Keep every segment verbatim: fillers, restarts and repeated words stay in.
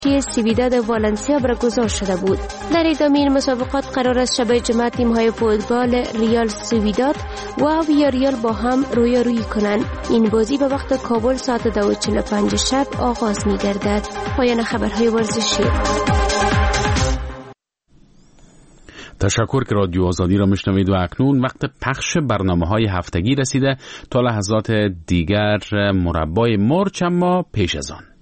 سیویداد والنسیا برگزار شده بود. در ادامه این مسابقات قرار است شب جمعه تیم‌های فوتبال ریال سیویداد و ویاریال با هم رویارویی کنند. این بازی به وقت کابل ساعت دو و چهل و پنج شب آغاز می‌گردد. پایان خبرهای ورزشی. تشکر که رادیو آزادی را میشنوید و اکنون وقت پخش برنامه‌های هفتگی رسیده. تا لحظات دیگر مربای مرچ، اما پیش از آن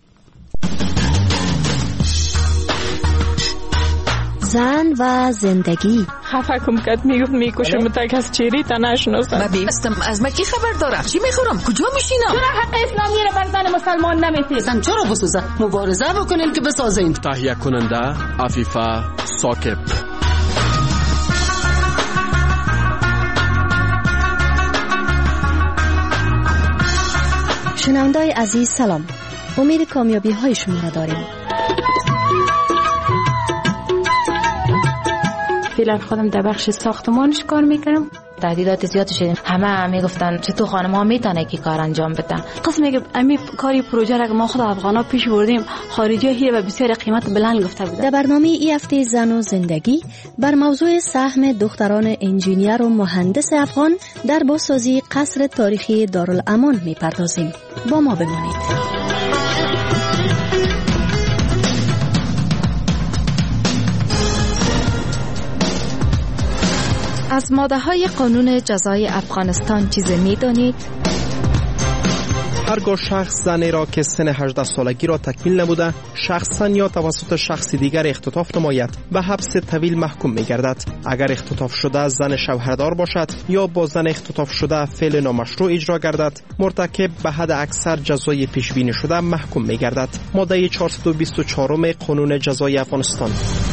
زن و زندگی. خفه کم کد میگفت میکشم تک از چیری تا نشناسم. من بیستم از من کی خبر داره؟ چی میخورم؟ کجا میشینم؟ چرا حق اسلامی رو بر زن مسلمان نمیتید؟ زن چرا بسوزه؟ مبارزه بکنین که بسازین. تهیه کننده عفیفه ثاقب. شنونده‌های عزیز سلام. امید کامیابی های شما را داریم. فعلا خودم در بخش ساختمانش کار میکنم. تهدیدات زیاد شدیم. همه میگفتن چطور خانم ها میتونه که کار انجام بدن. قسم که امی کاری پروژه را که ما خود افغانا پیش بردیم، خارجی ها هی و بسیار قیمت بلند گفته بودن. در برنامه این هفته زن و زندگی بر موضوع سهم دختران انجینیر و مهندس افغان در بازسازی قصر تاریخی دارالامان میپردازیم. با ما بمانید. از ماده‌های قانون جزای افغانستان چیزی می‌دانید؟ هرگاه شخص زنی را که سن هجده سالگی را تکمیل نموده شخصاً یا توسط شخص دیگر اختطاف نماید به حبس طویل محکوم می‌گردد. اگر اختطاف شده زن شوهردار باشد یا با زن اختطاف شده فعل نامشروع اجرا گردد، مرتکب به حد اکثر جزای پیش بینی شده محکوم می‌گردد. ماده چهارصد و بیست و چهار قانون جزای افغانستان.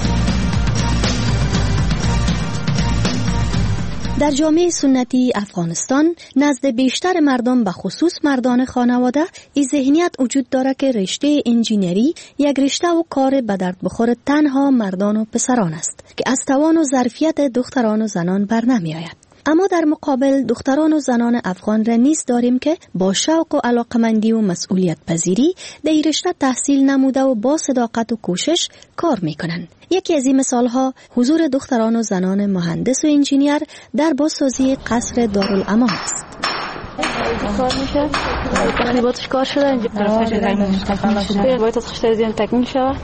در جامعه سنتی افغانستان نزد بیشتر مردم به خصوص مردان خانواده این ذهنیت وجود داره که رشته انجینری یک رشته و کار به درد بخور تنها مردان و پسران است که از توان و ظرفیت دختران و زنان بر نمی آید. اما در مقابل دختران و زنان افغان را نیز داریم که با شوق و علاقمندی و مسئولیت پذیری در این رشته تحصیل نموده و با صداقت و کوشش کار میکنند. یکی از این مثالها حضور دختران و زنان مهندس و انجینیر در بازسازی قصر دارالامان است. کار میشه؟ تخریباتش کار شده؟ اینجا باید از خشتر زیان تکمیل شود.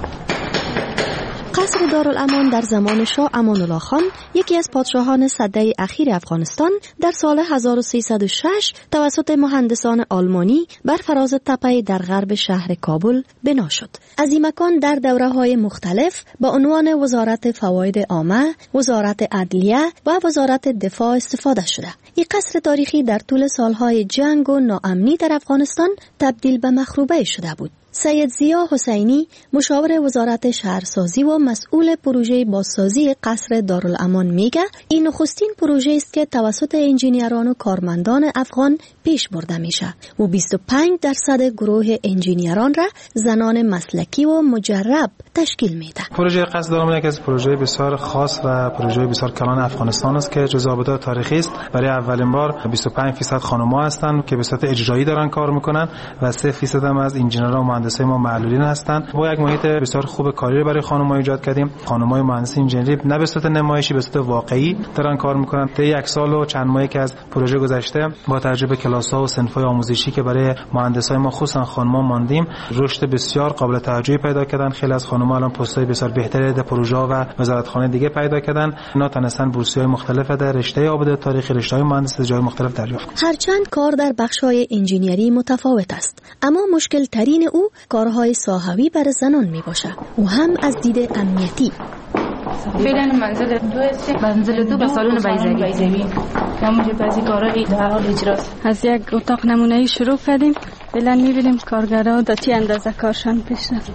قصر دارالامان در زمان شاه امان الله خان یکی از پادشاهان سده اخیر افغانستان در سال هزار و سیصد و شش توسط مهندسان آلمانی بر فراز تپه در غرب شهر کابل بنا شد. از این مکان در دوره‌های مختلف با عنوان وزارت فواید عامه، وزارت عدلیه و وزارت دفاع استفاده شده. این قصر تاریخی در طول سالهای جنگ و ناامنی در افغانستان تبدیل به مخروبه شده بود. سید ضیا حسینی مشاور وزارت شهرسازی و مسئول پروژه بازسازی قصر دارالامان میگه این نخستین پروژه است که توسط انجینیران و کارمندان افغان پیش برده میشه و بیست و پنج درصد گروه انجینیران را زنان مسلکی و مجرب تشکیل میده. پروژه قصر دارالامان یک از پروژه بسیار خاص و پروژه بسیار کلان افغانستان است که جزو آبادات تاریخی است. برای اولین بار بیست و پنج درصد خانم‌ها هستند که به صورت اجرایی دارن کار میکنن و سه درصد هم از انجینران و مهندسای ما معلولین هستند. با یک محیط بسیار خوب کاری برای خانم‌ها ایجاد کردیم. خانم‌های مهندس انجینری نه به صورت نمایشی، به صورت واقعی دارن کار میکنن. طی یک سال و چند ماهی که از پروژه گذشته با تجربه کلاس‌ها و صنف‌های آموزشی که برای مهندسای ما خصوصا خانم‌ها ماندیم، رشد بسیار قابل توجهی پیدا کردن. خیلی از خانم‌ها الان پست‌های بسیار بهتری در پروژه‌ها و وزارتخانه دیگه پیدا کردن. اینا تونستن بورسی‌های مختلف در رشته آبادات تاریخی، رشته‌های مهندسی جای مختلف دریافت کنند. هرچند کار در بخش‌های انجینری متفاوت است، اما مشکل ترین او کارهای ساحوی بر زنان می باشه و هم از دید امنیتی. فعلا منزل دو است. منزل دو به سالن بیضوی. همونجا بعضی کارهای در حال اجراست. از یک اتاق نمونه‌ای شروع کردیم. فعلا می‌بینیم کارگرها در چه اندازه کارشان پیش رفت.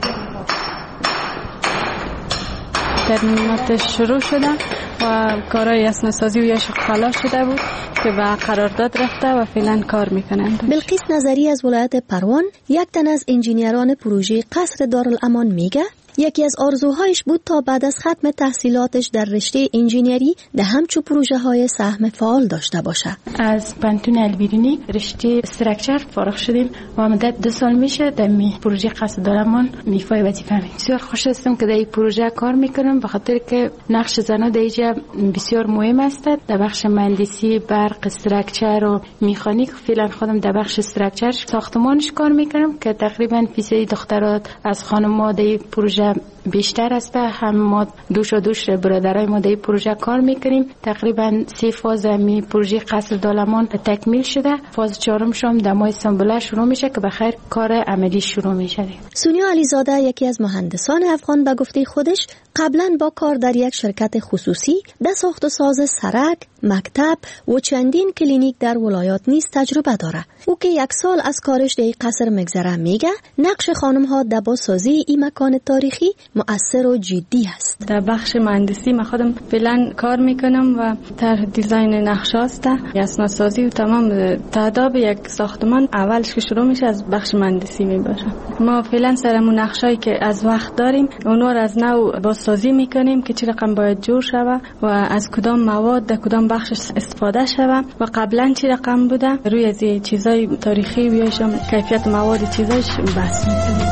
ترمیماتش شروع شدن و کارهای اسنادسازی و یا شغل شده بود که به قرارداد رفته و فعلا کار میکنند. بلقیس نظری از ولایت پروان یک تن از انجینیران پروژه قصر دارالامان میگه یکی از آرزوهایش بود تا بعد از ختم تحصیلاتش در رشته انجینری در همچو پروژه های سهم فعال داشته باشه. از پانتون البیرونی رشته استراکچر فارغ شدیم و مدت دو سال میشه در می پروژه قصر دارمان میفای وظیفه می. بسیار خوش هستم که در این پروژه کار میکنم به خاطر که نقش زنان در اینجا بسیار مهم است. در بخش مهندسی برق استراکچر و میخانیک فعلا خودم در بخش استراکچر ساختمانش کار میکنم که تقریبا فیصد دخترات از خانم‌ها در این پروژه بیشتر است. هم ما دوش و دوش برادرای ما در این پروژه کار میکنیم. تقریبا سه فاز می پروژه قصر دارالمان تکمیل شده. فاز چهارم شام در ماه سامبوله شروع میشه که بخیر کار عملی شروع میشه. سونیا علیزاده یکی از مهندسان افغان به گفته خودش قبلا با کار در یک شرکت خصوصی در ساخت و ساز سرک، مکتب و چندین کلینیک در ولایات نیز تجربه داره. او که یک سال از کارش در قصر مگذره میگه نقش خانم ها در بازسازی این مکان تاریخی مؤثر و جدی است. در بخش مهندسی من خودم فعلا کار میکنم و طرح دیزاین نقشه است. اسنادسازی و تمام تعداد یک ساختمان اولش که شروع میشه از بخش مهندسی میباشه. ما فعلا سرمون نقشه‌ای که از وقت داریم اونها را از نو بازسازی میکنیم که چه رقم باید جور شود و از کدام مواد در کدام بخش استفاده شود و قبلا چه رقم بوده روی از چیزای تاریخی و کیفیت مواد چیزایش بحث میکنیم.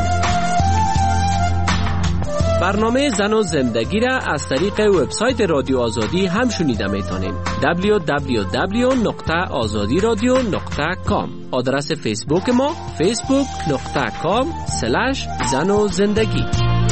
برنامه زن و زندگی را از طریق وبسایت رادیو آزادی هم شنیده میتونید. دبلیو دبلیو دبلیو نقطه آزادی رادیو نقطه کام. آدرس فیسبوک ما فیسبوک نقطه کام سلش زن و زندگی.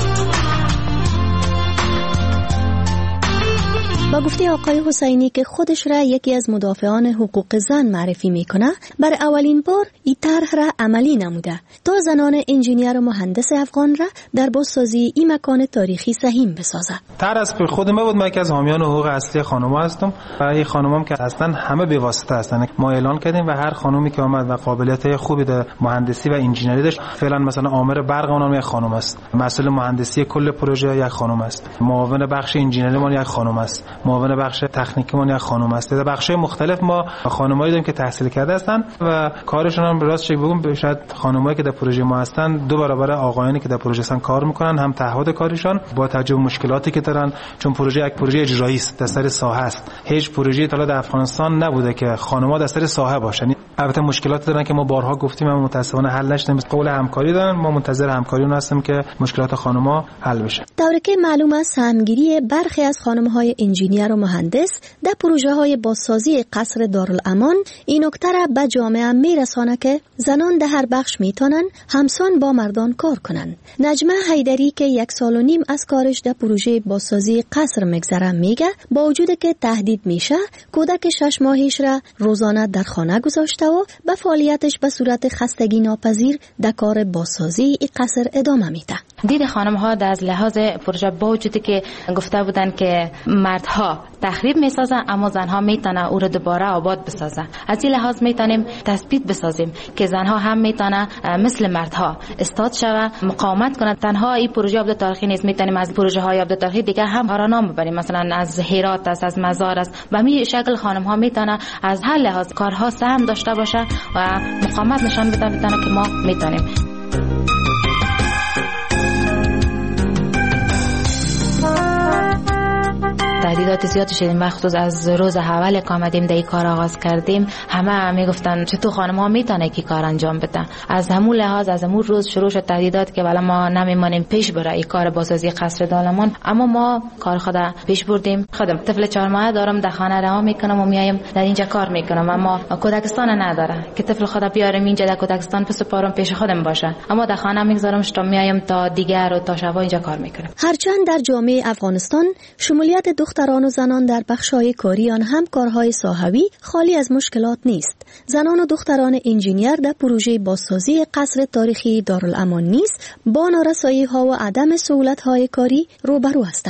با گفته آقای حسینی که خودش را یکی از مدافعان حقوق زن معرفی میکنه، برای اولین بار این طرح را عملی نموده تا زنان انجینیر و مهندس افغان را در بازسازی این مکان تاریخی سهیم بسازه. طرح از خود ما بود. ما یکی از حامیان حقوق اصلی خانم‌ها هستم و این خانم‌ها که اصلا همه به واسطه هستن. ما اعلان کردیم و هر خانومی که اومد و قابلیت خوبی در مهندسی و انجینری داشت، فعلا مثلا عامل برق اونم یک خانم است، مسئول مهندسی کل پروژه یک خانم است، معاون بخش انجینری ما یک خانم است، معاون بخش تکنیکی ما یک خانم است. در بخش‌های مختلف ما خانمایی داریم که تحصیل کرده هستن و کارشون هم راست چه بگم شاید خانمایی که در پروژه ما هستن دو برابر آقایانی که در پروژه هستن کار میکنن. هم تعهد کارشون با توجه به مشکلاتی که دارن، چون پروژه یک پروژه اجرایی است، در سر ساحه است. هیچ پروژه‌ای تا در افغانستان نبوده که خانم‌ها در سر ساحه باشن. البته مشکلاتی دارن که ما بارها گفتیم اما متأسفانه حل نشده. قول همکاری دارن، ما منتظر همکاری اون هستیم که مشکلات خانم‌ها حل بشه. طوری که معلوم است سهمگیری برخی از خانم‌های انجینیر و مهندس در پروژه‌های بازسازی قصر دارالامان این نکته را به جامعه میرسانه که زنان در هر بخش میتونن همسان با مردان کار کنن. نجمه حیدری که یک سال و نیم از کارش در پروژه بازسازی قصر مگذره میگه با وجود که تهدید میشه کودک شش ماهیش را روزانه در خانه گذاشته و به فعالیتش به صورت خستگی ناپذیر در کار بازسازی این قصر ادامه میده. دید خانم ها در از لحاظ پروژه با وجودی که گفته بودن که مردها تخریب میسازن اما زنها میتونه او رو دوباره آباد بسازن. از این لحاظ میتونیم تثبیت بسازیم که زنها هم میتونه مثل مردها استاد شوه، مقاومت کنه. تنها این پروژه آباد تاریخی نیست، میتونیم از پروژه های آباد تاریخی دیگه هم نام ببریم، مثلا از هرات است، از مزار است. به همین شکل خانم ها میتونه از هر لحاظ کارها سهم داشته باشه و مقاومت نشان بده که ما میتونیم. تهدیدات زیاد شدیم، مخصوص از روز اول که آمدیم در این کار آغاز کردیم. همه میگفتن چطور خانم ها میتونه که کار انجام بده. از همون لحاظ از همون روز شروع شد تهدیدات که والا ما نمیمانیم پیش بره این کار بازسازی قصر دارالامان. اما ما کار خود پیش بردیم. خودم طفل چهار ماهه دارم، در خانه رها میکنم و میایم در اینجا کار میکنم. اما کودکستان نداره که طفل خود بیارم اینجا در کودکستان پس پارم پیش خودم باشه، اما در خانه میگذارمش تا میایم تا دیگر و تا شب اینجا کار میکنم. هرچند در جامعه افغانستان شمولیت دختران و زنان در بخش‌های کاری آن هم کارهای ساحوی خالی از مشکلات نیست. زنان و دختران انجینیر در پروژه بازسازی قصر تاریخی دارالامان نیز با نارسایی‌ها و عدم سهولت‌های کاری روبرو هستند.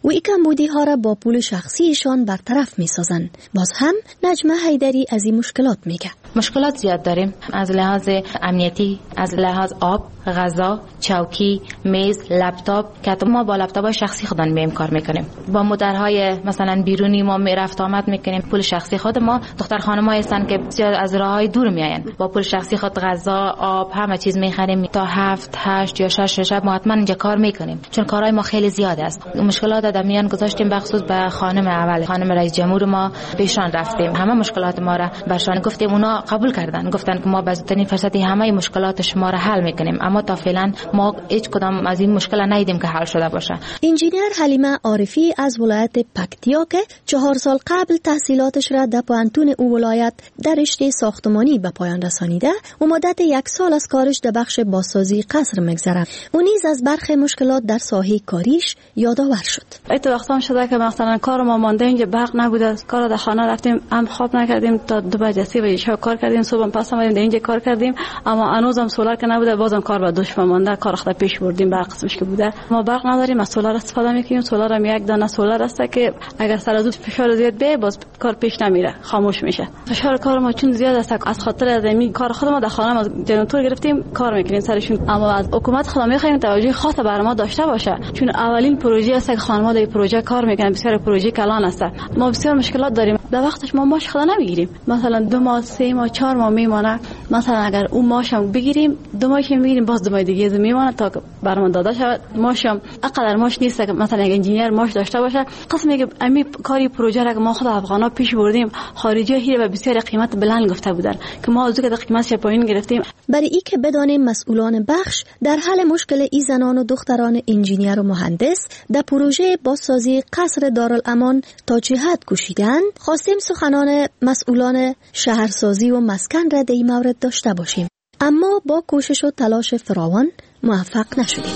و این کمبودی ها را با پول شخصیشان برطرف می سازن. باز هم نجمه حیدری از این مشکلات میگه. مشکلات زیاد داریم، از لحاظ امنیتی، از لحاظ آب، غذا، چوکی، میز، لپتاپ که ما با لپتاپ شخصی خودمون میم کار میکنیم. با مدرهای مثلا بیرونی ما رفت آمد میکنیم. پول شخصی خود ما دختر خانم‌ها هستن که بسیار از راههای دور میاین. با پول شخصی خود غذا، آب، همه چیز میخریم. تا هفت، هشت یا شش شب ما حتما اینجا کار میکنیم. چون کارهای ما خیلی زیاد است. مشکلات ادمیان گذاشتیم بخصوص به خانم اول، خانم رئیس جمهور ما پیشان رفتیم. همه مشکلات ما را برشان گفتیم، اونا قبول کردن. گفتن که ما به زودترین فرصتی همه مشکلات شما را حل میکنیم. اما تا فعلا ما هیچ کدام از این مشکل ندیدیم که حل شده باشه. انجینیر حلیمه عارفی از ولایت پکتیا که چهار سال قبل تحصیلاتش را در پوهنتون او ولایت در رشته ساختمانی به پایان رسانیده و مدت یک سال از کارش در بخش بازسازی قصر میگذره. او نیز از برخی مشکلات در ساحه کاریش یادآور شد. ایت وقتا شده که مثلا کار ما مانده، اینجا برق نبوده، کار در خانه رفتیم، هم خواب نکردیم تا دو بجه سه بجه شب کار کردیم، صبح پس اومدیم در اینجا کار کردیم. اما هنوزم سولار که نبوده، بازم کار با دوش مانده، کار خود پیش بردیم برق قسمش که بوده. ما برق نداریم، از سولار استفاده میکنیم. سولار هم یک دانه سولار است که اگر سر از فشار زیاد به باز کار پیش نمیره، خاموش میشه. فشار کار ما چون زیاد است، از خاطر از این کار خود ما در خانه ما جنراتور گرفتیم کار میکنیم سرشون. اما از حکومت خود میخوایم توجه خاص بر ما داشته باشه، چون اولین پروژه است که خانم‌ها در پروژه کار میکنن. بسیار پروژه کلان است. ما بسیار مشکلات داریم. در وقتش ما ماش خود نمیگیریم. مثلا دو ماه، سه ماه، چهار ماه میمونه. مثلا اگر اون ماشم بگیریم، دو ماهی که میگیریم باز دو ماه دیگه میمونه تا برمان داده شود. ماشم اقدر ماش نیست که مثلا اگه انجینیر ماش داشته باشه. قسمی که امی کاری پروژه را که ما خود افغانا پیش بردیم، خارجی هیره به بسیار قیمت بلند گفته بودن که ما از که قیمتش پایین گرفتیم. برای این که بدانیم مسئولان بخش در حل مشکل ای زنان و دختران انجینیر و مهندس در پروژه بازسازی قصر دارالامان تا چه حد کوشیدن، خواستیم سخنان مسئولان شهرسازی و مسکن را در این مورد داشته باشیم. اما با کوشش و تلاش فراوان موفق نشدیم.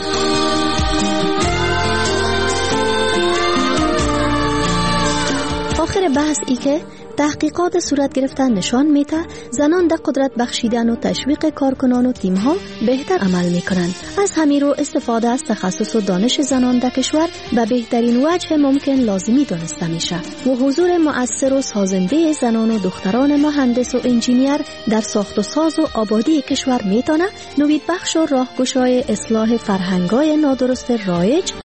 آخر بحث ای که تحقیقات صورت گرفتن نشان میده زنان در قدرت بخشیدن و تشویق کارکنان و تیم ها بهتر عمل میکنند. از همین رو استفاده از تخصص و دانش زنان در کشور به بهترین وجه ممکن لازمی دانسته میشه و حضور مؤثر و سازنده زنان و دختران مهندس و انجینیر در ساخت و ساز و آبادی کشور میتونه نوید بخش و راهگشای اصلاح فرهنگای نادرست رایج